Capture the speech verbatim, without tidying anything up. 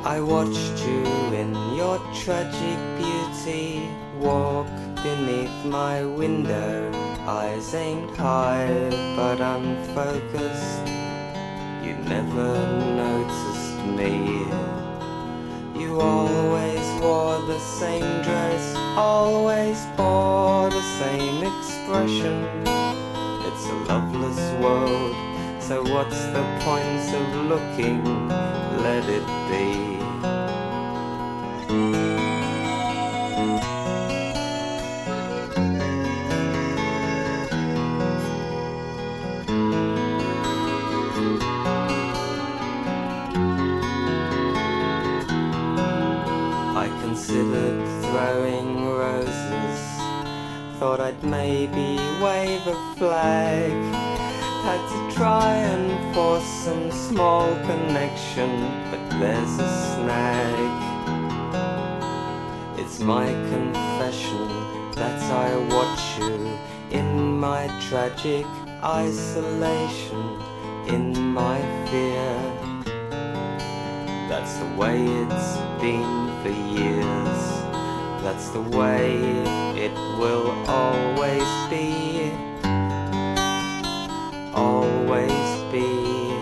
I watched you in your tragic beauty walk beneath my window, eyes aimed high but unfocused. You never noticed me. You always wore the same dress, always bore the same expression. It's a loveless world, so what's the point of looking? Let it be. I considered throwing roses, thought I'd maybe wave a flag. Had to try and force some small connection, but there's a snag. It's my confession that I watch you in my tragic isolation, in my fear. That's the way it's been for years. That's the way it will always be. Always be.